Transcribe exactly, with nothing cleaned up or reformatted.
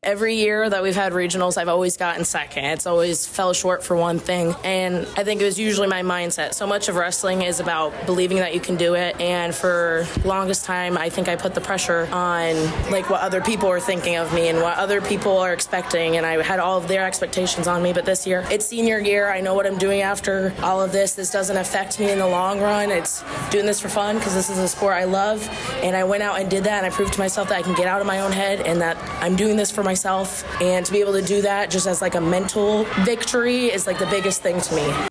Every year that we've had regionals, I've always gotten second. It's always fell short for one thing. And I think it was usually my mindset. So much of wrestling is about believing that you can do it. And for the longest time, I think I put the pressure on like what other people are thinking of me and what other people are expecting. And I had all of their expectations on me. But this year, it's senior year. I know what I'm doing after all of this. This doesn't affect me in the long run. It's doing this for fun because this is a sport I love. And I went out and did that. And I proved to myself that I can get out of my own head and that I'm doing this for myself. And to be able to do that just as like a mental victory is like the biggest thing to me.